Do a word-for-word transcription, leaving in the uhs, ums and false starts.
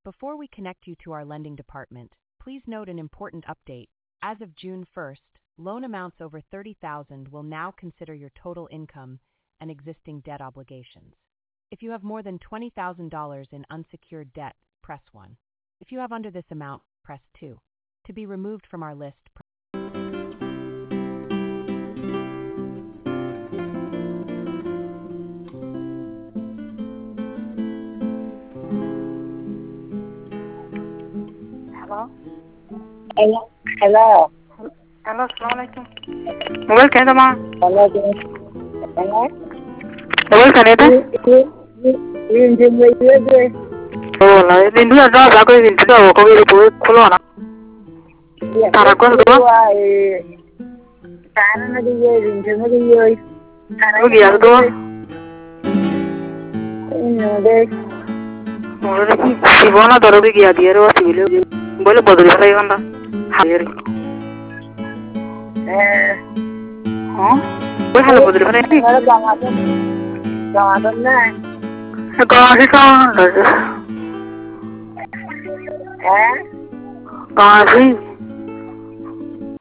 Before we connect you to our lending department, please note an important update. As of June first, loan amounts over thirty thousand dollars will now consider your total income and existing debt obligations. If you have more than twenty thousand dollars in unsecured debt, press one. If you have under this amount, press two. To be removed from our list, press Hello? Hello. Hello. Hello, Assalamualaikum. Mobile kaya tama? Hello. Hello. Mobile kaya ta? Yun din mo yun eh. Oh, la, din dua dah aku din dua aku ini pun kulo na. Tara ko to? Tara na di yun, din mo di yun. Aku dia to? Ini deh. Mula ni si bona taruh dia dia ro si bile. Boleh bodoh lah yang anda. Hari. Eh. Oh? Boleh halu bodoh lah ni. Kalau jangan tu, jangan tu na. कहाँ से कहाँ Eh? कहाँ से